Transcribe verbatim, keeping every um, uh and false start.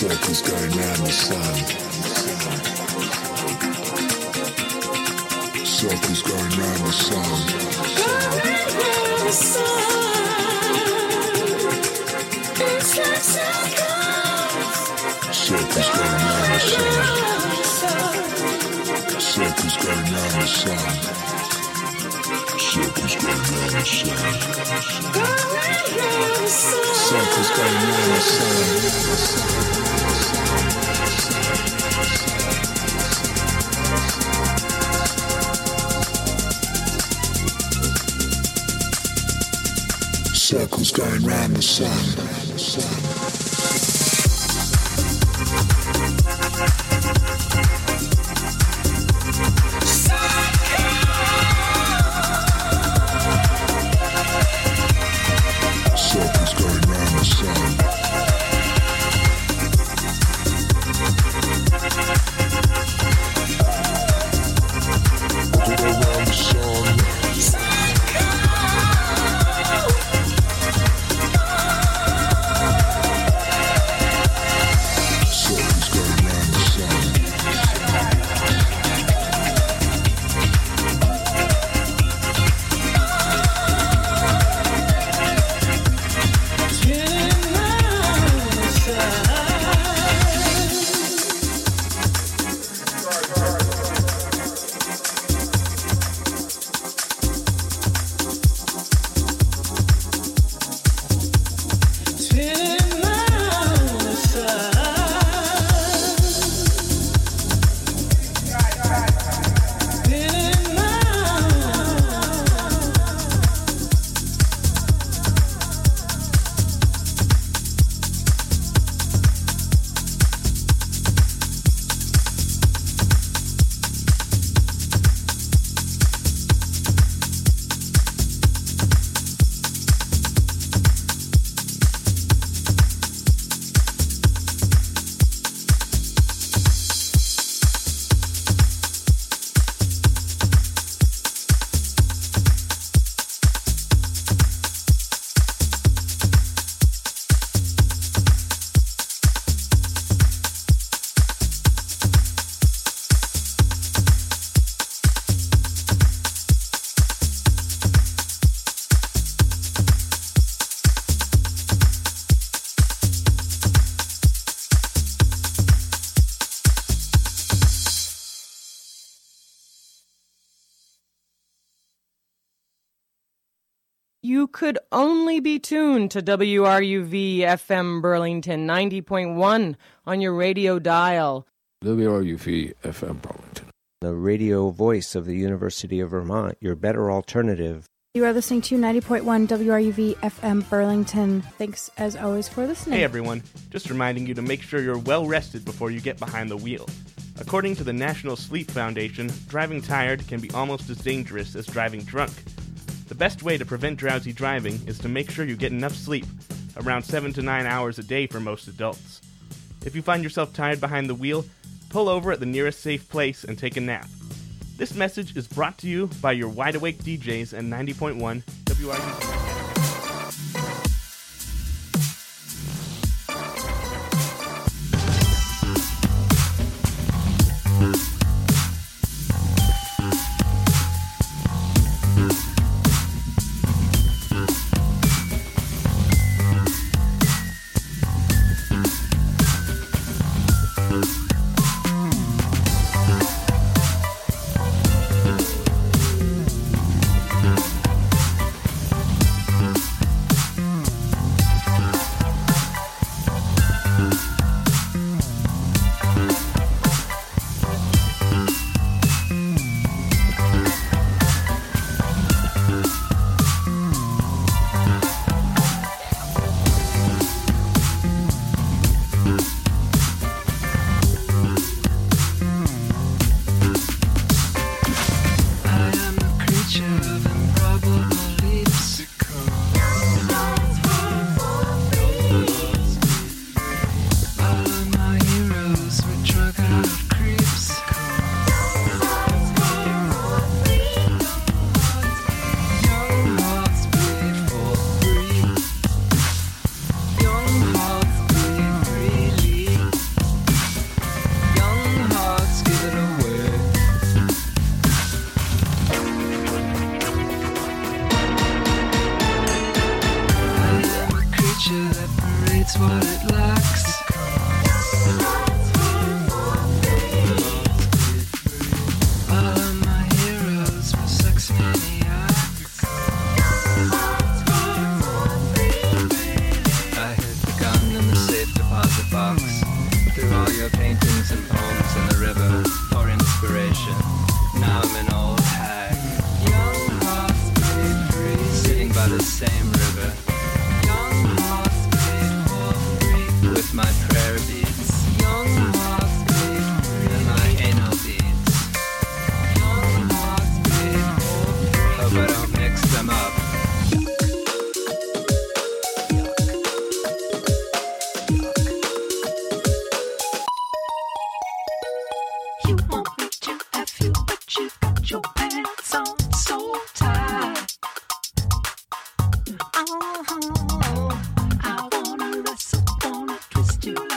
Circles going round the sun. Circles going round the sun. Going round the sun. It's like circles. Circles going round the sun. Circles going round the sun. Circles going round the sun. Circles going round the sun. Circles going round the sun. You could only be tuned to W R U V F M Burlington ninety point one on your radio dial. W R U V F M Burlington. The radio voice of the University of Vermont, your better alternative. You are listening to ninety point one W R U V F M Burlington. Thanks, as always, for listening. Hey, everyone. Just reminding you to make sure you're well rested before you get behind the wheel. According to the National Sleep Foundation, driving tired can be almost as dangerous as driving drunk. The best way to prevent drowsy driving is to make sure you get enough sleep, around seven to nine hours a day for most adults. If you find yourself tired behind the wheel, pull over at the nearest safe place and take a nap. This message is brought to you by your Wide Awake D Js and ninety point one W R U V. your paintings and poems in the river for inspiration. Now I'm an old hag, young hearts made free, sitting by the same river. Young hearts made for free, with my prayer beads. Young hearts made free, and my anal beads. Young hearts made for free. Hope I don't mix them up. You want me to F you, but you got your pants on so tight. Oh, I wanna wrestle, wanna twist you.